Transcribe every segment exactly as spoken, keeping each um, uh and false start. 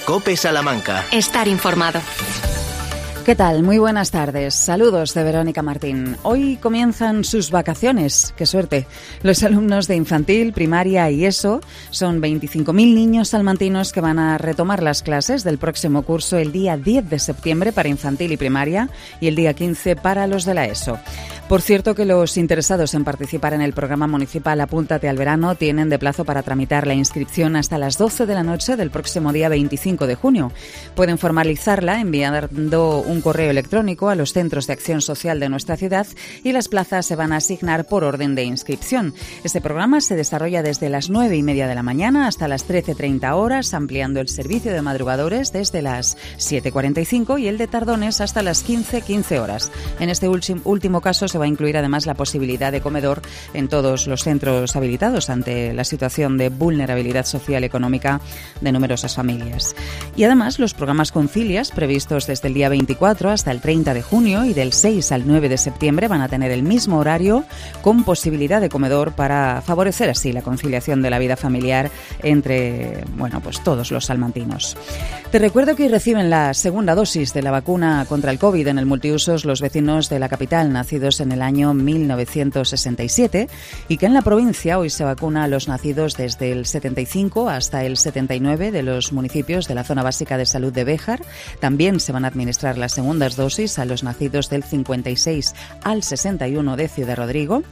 COPE Salamanca. Estar informado. ¿Qué tal? Muy buenas tardes. Saludos de Verónica Martín. Hoy comienzan sus vacaciones. ¡Qué suerte! Los alumnos de infantil, primaria y ESO son veinticinco mil niños salmantinos que van a retomar las clases del próximo curso el día diez de septiembre para infantil y primaria y el día quince para los de la ESO. Por cierto que los interesados en participar en el programa municipal Apúntate al Verano tienen de plazo para tramitar la inscripción hasta las doce de la noche del próximo día veinticinco de junio. Pueden formalizarla enviando un correo electrónico a los centros de acción social de nuestra ciudad y las plazas se van a asignar por orden de inscripción. Este programa se desarrolla desde las nueve y media de la mañana hasta las trece treinta horas, ampliando el servicio de madrugadores desde las siete cuarenta y cinco y el de tardones hasta las quince quince horas. En este último caso se va a incluir además la posibilidad de comedor en todos los centros habilitados ante la situación de vulnerabilidad social y económica de numerosas familias. Y además los programas Concilias previstos desde el día veinticuatro hasta el treinta de junio y del seis al nueve de septiembre van a tener el mismo horario con posibilidad de comedor para favorecer así la conciliación de la vida familiar entre, bueno, pues todos los salmantinos. Te recuerdo que hoy reciben la segunda dosis de la vacuna contra el COVID en el multiusos los vecinos de la capital nacidos en el año mil novecientos sesenta y siete y que en la provincia hoy se vacuna a los nacidos desde el setenta y cinco hasta el setenta y nueve de los municipios de la zona básica de salud de Béjar. También se van a administrar las segundas dosis a los nacidos del cincuenta y seis al sesenta y uno de Ciudad Rodrigo.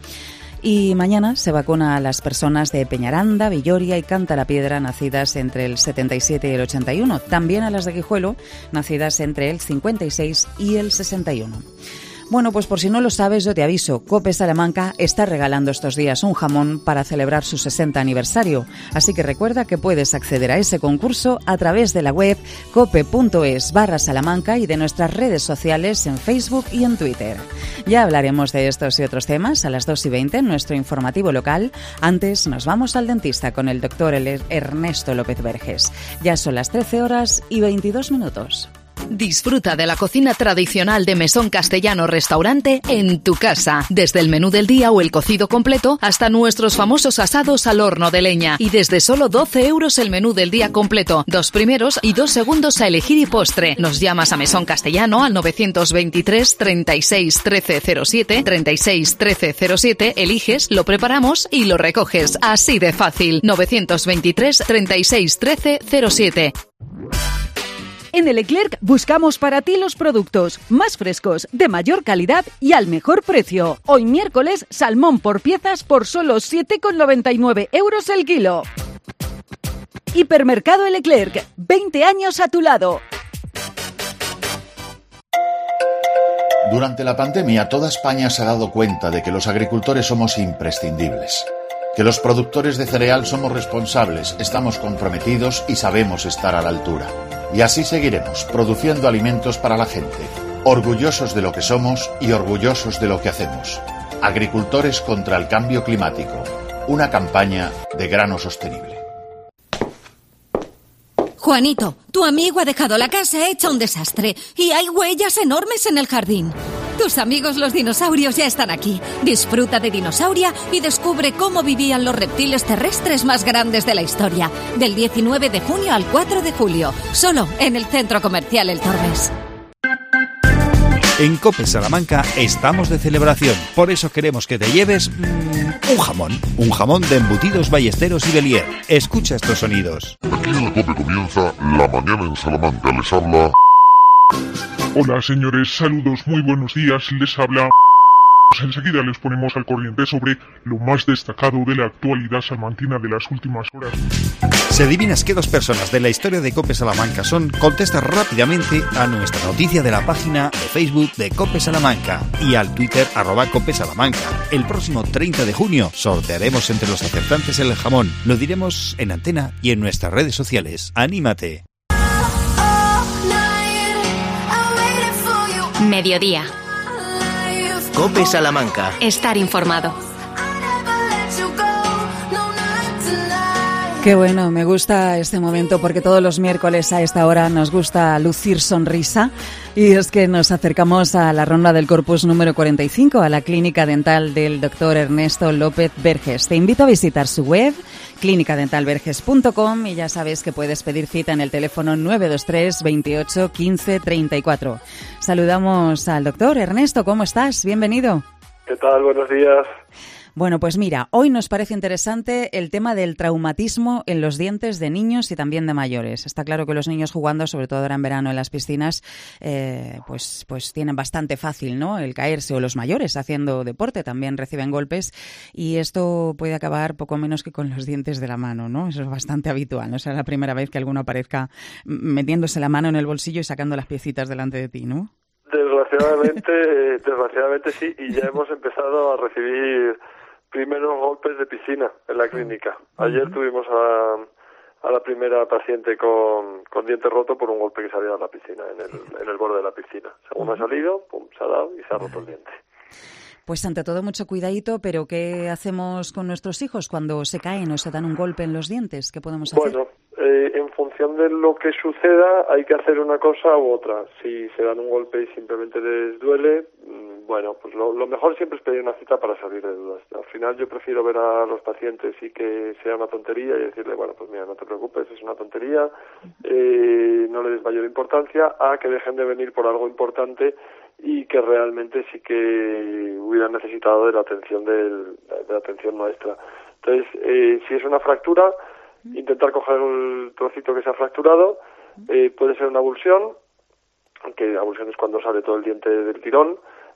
Y mañana se vacuna a las personas de Peñaranda, Villoria y Cantalapiedra nacidas entre el setenta y siete y el ochenta y uno. También a las de Guijuelo, nacidas entre el cincuenta y seis y el sesenta y uno. Bueno, pues por si no lo sabes, yo te aviso, COPE Salamanca está regalando estos días un jamón para celebrar su sesenta aniversario. Así que recuerda que puedes acceder a ese concurso a través de la web cope.es barra Salamanca y de nuestras redes sociales en Facebook y en Twitter. Ya hablaremos de estos y otros temas a las dos y veinte en nuestro informativo local. Antes nos vamos al dentista con el doctor Ernesto López Verges. Ya son las trece horas y veintidós minutos. Disfruta de la cocina tradicional de Mesón Castellano Restaurante en tu casa. Desde el menú del día o el cocido completo hasta nuestros famosos asados al horno de leña. Y desde solo doce euros el menú del día completo. Dos primeros y dos segundos a elegir y postre. Nos llamas a Mesón Castellano al novecientos veintitrés treinta y seis trece cero siete, treinta y seis trece cero siete, eliges, lo preparamos y lo recoges. Así de fácil. novecientos veintitrés treinta y seis trece cero siete. En el Leclerc buscamos para ti los productos más frescos, de mayor calidad y al mejor precio. Hoy miércoles, salmón por piezas por solo siete con noventa y nueve euros el kilo. Hipermercado El Leclerc, veinte años a tu lado. Durante la pandemia, toda España se ha dado cuenta de que los agricultores somos imprescindibles. Que los productores de cereal somos responsables, estamos comprometidos y sabemos estar a la altura. Y así seguiremos, produciendo alimentos para la gente, orgullosos de lo que somos y orgullosos de lo que hacemos. Agricultores contra el cambio climático, una campaña de Grano Sostenible. Juanito, tu amigo ha dejado la casa hecha un desastre y hay huellas enormes en el jardín. Tus amigos los dinosaurios ya están aquí. Disfruta de Dinosauria y descubre cómo vivían los reptiles terrestres más grandes de la historia. Del diecinueve de junio al cuatro de julio, solo en el Centro Comercial El Tormes. En COPE Salamanca estamos de celebración. Por eso queremos que te lleves mmm, un jamón. Un jamón de embutidos Ballesteros y Belier. Escucha estos sonidos. Aquí en el COPE comienza La Mañana en Salamanca. Les habla... Hola señores, saludos, muy buenos días, les habla... Pues enseguida les ponemos al corriente sobre lo más destacado de la actualidad salmantina de las últimas horas. Si adivinas qué dos personas de la historia de COPE Salamanca son, contesta rápidamente a nuestra noticia de la página de Facebook de COPE Salamanca y al Twitter arroba COPE Salamanca. El próximo treinta de junio sortearemos entre los acertantes el jamón. Lo diremos en antena y en nuestras redes sociales. ¡Anímate! Mediodía. COPE Salamanca. Estar informado. Qué bueno, me gusta este momento porque todos los miércoles a esta hora nos gusta lucir sonrisa y es que nos acercamos a la ronda del Corpus número cuarenta y cinco, a la clínica dental del doctor Ernesto López Verges. Te invito a visitar su web, clínica dental verges punto com, y ya sabes que puedes pedir cita en el teléfono nueve dos tres, veintiocho, quince, treinta y cuatro. Saludamos al doctor Ernesto, ¿cómo estás? Bienvenido. ¿Qué tal? Buenos días. Bueno, pues mira, hoy nos parece interesante el tema del traumatismo en los dientes de niños y también de mayores. Está claro que los niños jugando, sobre todo ahora en verano en las piscinas, eh, pues, pues tienen bastante fácil, ¿no?, el caerse, o los mayores haciendo deporte también reciben golpes y esto puede acabar poco menos que con los dientes de la mano, ¿no? Eso es bastante habitual, no será la primera vez que alguno aparezca metiéndose la mano en el bolsillo y sacando las piecitas delante de ti, ¿no? Desgraciadamente, desgraciadamente sí, y ya hemos empezado a recibir primeros golpes de piscina en la clínica. Ayer uh-huh. tuvimos a, a la primera paciente con, con diente roto por un golpe que salió a la piscina, en el, en el borde de la piscina. Según uh-huh. ha salido, pum, se ha dado y se ha roto el diente. Pues ante todo mucho cuidadito, pero ¿qué hacemos con nuestros hijos cuando se caen o se dan un golpe en los dientes? ¿Qué podemos hacer? Bueno, eh, en función de lo que suceda hay que hacer una cosa u otra. Si se dan un golpe y simplemente les duele, bueno, pues lo, lo mejor siempre es pedir una cita para salir de dudas. Al final yo prefiero ver a los pacientes y que sea una tontería y decirle, bueno, pues mira, no te preocupes, es una tontería, eh, no le des mayor importancia, a que dejen de venir por algo importante y que realmente sí que hubieran necesitado de la atención del, de la atención nuestra. Entonces, eh, si es una fractura, intentar coger el trocito que se ha fracturado, eh, puede ser una avulsión, que avulsión es cuando sale todo el diente del tirón,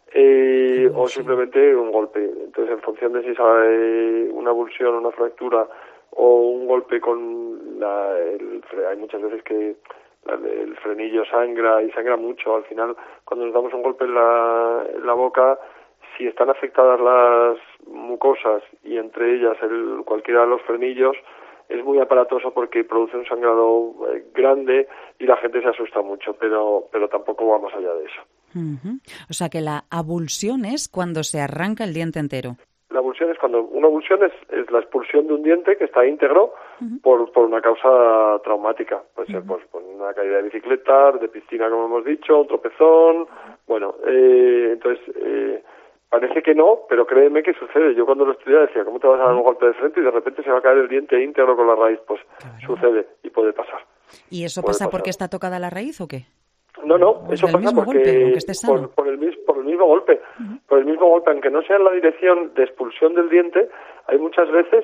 eh, o simplemente un golpe. Entonces, en función de si sale una avulsión, una fractura o un golpe con la, el, hay muchas veces que el frenillo sangra y sangra mucho. Al final, cuando nos damos un golpe en la, en la boca, si están afectadas las mucosas y entre ellas el, cualquiera de los frenillos, es muy aparatoso porque produce un sangrado eh, grande y la gente se asusta mucho, pero pero tampoco va más allá de eso. Uh-huh. O sea que la avulsión es cuando se arranca el diente entero. La avulsión es cuando una avulsión es, es la expulsión de un diente que está íntegro uh-huh. por por una causa traumática. Puede ser uh-huh. pues, por una caída de bicicleta, de piscina, como hemos dicho, un tropezón. Uh-huh. Bueno, eh, entonces eh, parece que no, pero créeme que sucede. Yo cuando lo estudiaba decía, ¿cómo te vas a dar un golpe de frente y de repente se va a caer el diente íntegro con la raíz? Pues claro. Sucede y puede pasar. ¿Y eso puede pasa pasar. porque está tocada la raíz o qué? No, no, eso pasa porque por, por, el, por el mismo golpe, uh-huh. por el mismo golpe, aunque no sea en la dirección de expulsión del diente, hay muchas veces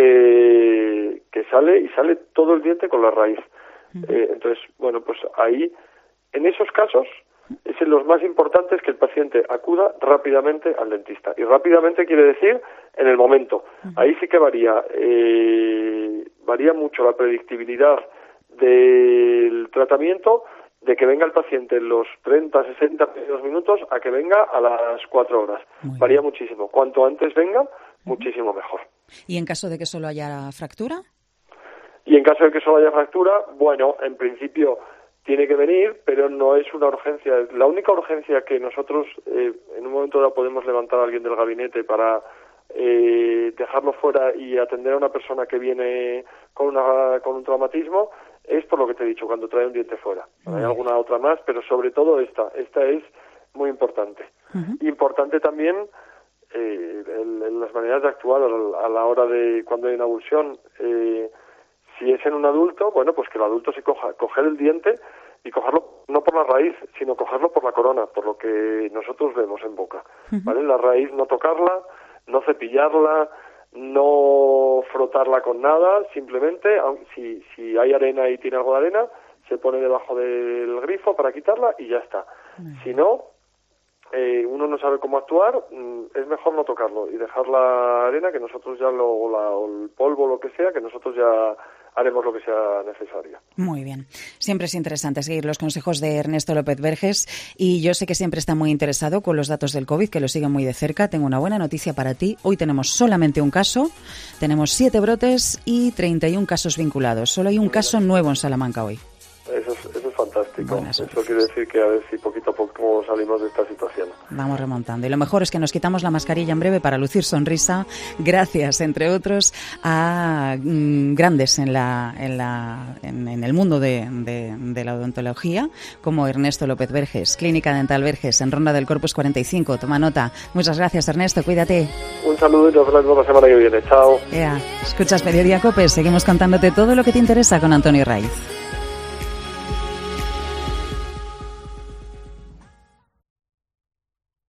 que, que sale y sale todo el diente con la raíz. Uh-huh. Eh, entonces, bueno, pues ahí, en esos casos, es en los más importantes que el paciente acuda rápidamente al dentista. Y rápidamente quiere decir en el momento. Uh-huh. Ahí sí que varía, eh, varía mucho la predictibilidad del tratamiento, de que venga el paciente en los treinta, sesenta minutos a que venga a las cuatro horas. Muy Varía bien. muchísimo. Cuanto antes venga, uh-huh. muchísimo mejor. ¿Y en caso de que solo haya fractura? Y en caso de que solo haya fractura, bueno, en principio tiene que venir, pero no es una urgencia. La única urgencia que nosotros eh, en un momento dado podemos levantar a alguien del gabinete para eh, dejarlo fuera y atender a una persona que viene con, una, con un traumatismo, es por lo que te he dicho, cuando trae un diente fuera. Uh-huh. Hay alguna otra más, pero sobre todo esta. Esta es muy importante. Uh-huh. Importante también eh, el, el, las maneras de actuar a la, a la hora de cuando hay una avulsión. Eh, si es en un adulto, bueno, pues que el adulto se coja, coger el diente y cogerlo no por la raíz, sino cogerlo por la corona, por lo que nosotros vemos en boca. Uh-huh. ¿Vale? La raíz no tocarla, no cepillarla, no frotarla con nada, simplemente, si, si hay arena y tiene algo de arena, se pone debajo del grifo para quitarla y ya está. Mm. Si no, eh, uno no sabe cómo actuar, es mejor no tocarlo y dejar la arena, que nosotros ya lo, o, la, o el polvo, lo que sea, que nosotros ya haremos lo que sea necesario. Muy bien. Siempre es interesante seguir los consejos de Ernesto López Verges y yo sé que siempre está muy interesado con los datos del COVID, que lo sigue muy de cerca. Tengo una buena noticia para ti. Hoy tenemos solamente un caso, tenemos siete brotes y treinta y un casos vinculados. Solo hay un caso nuevo en Salamanca hoy. Eso es, eso es fantástico. fantástico. Buenas Eso noticias. quiere decir que a ver si poquito a poco salimos de esta situación. Vamos remontando. Y lo mejor es que nos quitamos la mascarilla en breve para lucir sonrisa, gracias, entre otros, a mm, grandes en la en la en, en el mundo de, de, de la odontología, como Ernesto López Verges, Clínica Dental Verges, en Ronda del Corpus cuarenta y cinco. Toma nota. Muchas gracias, Ernesto. Cuídate. Un saludo y nos vemos la semana que viene. Chao. Ea, escuchas Mediodía Cope. Seguimos contándote todo lo que te interesa con Antonio Raiz.